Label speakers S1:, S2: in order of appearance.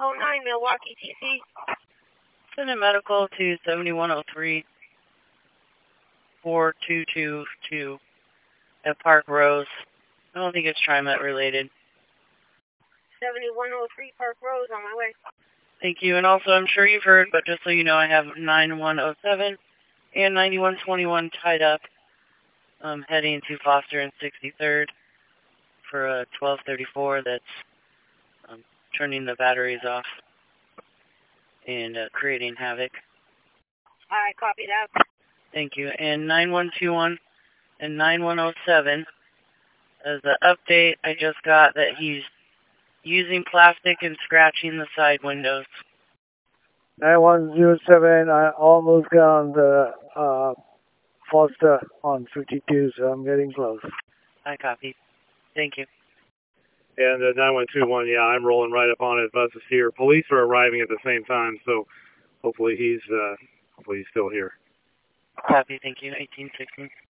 S1: 09 Milwaukee, TC.
S2: Send a medical to 7103 4222 at Park Rose. I don't think it's TriMet related.
S1: 7103 Park Rose, on my way.
S2: Thank you. And also, I'm sure you've heard, but just so you know, I have 9107 and 9121 tied up, heading to Foster and 63rd for a 1234 that's turning the batteries off and creating havoc.
S1: All right, copy that.
S2: Thank you. And 9121 and 9107, as an update, I just got that he's using plastic and scratching the side windows.
S3: 9107, I almost got on the Foster on 52, so I'm getting close.
S2: I copy. Thank you.
S4: And 9121, yeah, I'm rolling right up on it. Bus is here. Police are arriving at the same time, so hopefully he's still here.
S2: Copy. Thank you. 1816.